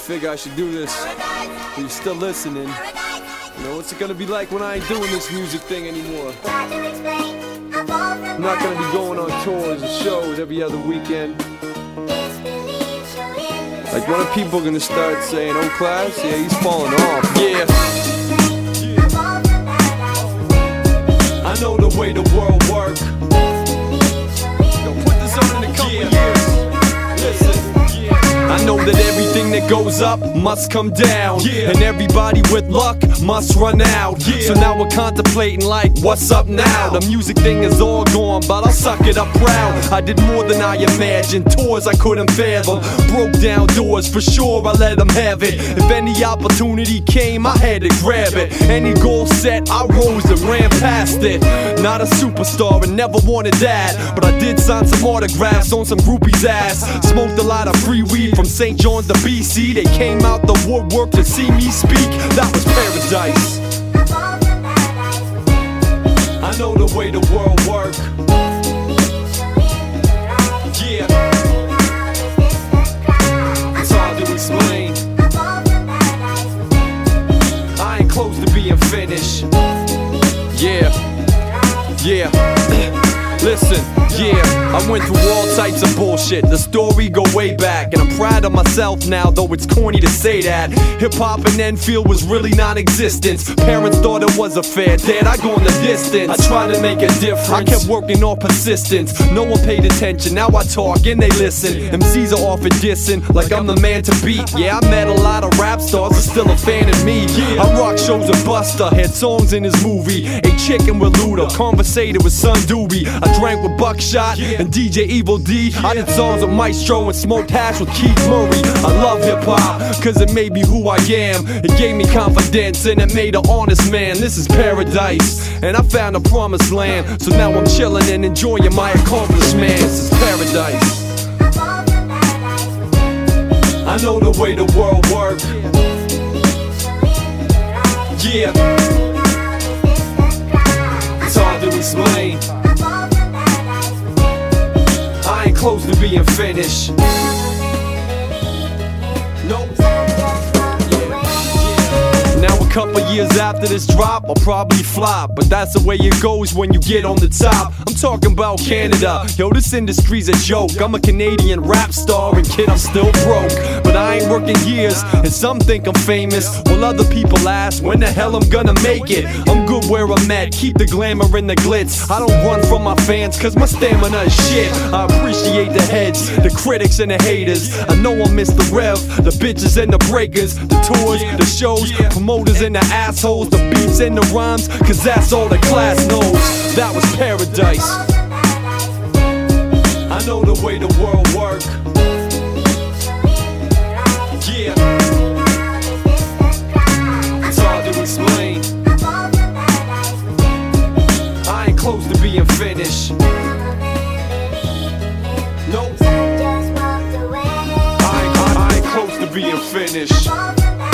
figure I should do this. If you're still listening, you know, what's it gonna be like when I ain't doing this music thing anymore? I'm not gonna be going on tours and shows every other weekend. Like, when are people gonna start saying, "Oh, Class, yeah, he's falling off"? Yeah. I know the way the world works. Gonna put this on in a couple years. Listen. I know that everything that goes up must come down, and everybody with luck must run out. So now we're contemplating like, what's up now? The music thing is all gone, but I'll suck it up proud. I did more than I imagined, tours I couldn't fathom, broke down doors, for sure I let them have it. If any opportunity came, I had to grab it. Any goal set, I rose and ran past it. Not a superstar and never wanted that, but I did sign some autographs on some groupies' ass. Smoked a lot of free weed from St. John's to BC. They came out the woodwork to see me speak. That was paradise. I know the way the world works. Yeah. It's hard to explain. I ain't close to being finished. Yeah. Yeah. Listen, yeah, I went through all types of bullshit. The story go way back, and I'm proud of myself now, though it's corny to say that. Hip-hop in Enfield was really non-existent. Parents thought it was a fair. Dad, I go in the distance. I tried to make a difference. I kept working on persistence. No one paid attention. Now I talk and they listen. MCs are often dissing like I'm the man to beat. Yeah, I met a lot of rap stars, are still a fan of me. I rock shows with Busta, had songs in his movie. Ate chicken with Luda, conversated with Son Doobie. I drank with Buckshot and DJ Evil D. I did songs with Maestro and smoked hash with Keith Murray. I love hip-hop, cause it made me who I am. It gave me confidence and it made an honest man. This is paradise, and I found a promised land. So now I'm chilling and enjoying my accomplishments. This is paradise. I know the way the world works. Yeah. It's hard to explain. I ain't close to being finished. Nope. Now a couple years after this drop, I'll probably flop, but that's the way it goes when you get on the top. I'm talking about Canada. Yo, this industry's a joke. I'm a Canadian rap star and kid, I'm still broke. But I ain't working years, and some think I'm famous, while other people ask when the hell I'm gonna make it. I'm good where I'm at, keep the glamour and the glitz. I don't run from my fans, cause my stamina is shit. I appreciate the heads, the critics and the haters. I know I miss the rev, the bitches and the breakers, the tours, the shows, promoters and the assholes, the beats and the rhymes, cause that's all the class knows. That was paradise. I know the way the world works. Yeah. It's hard to explain. I ain't close to being finished. Nope. I ain't close to being finished.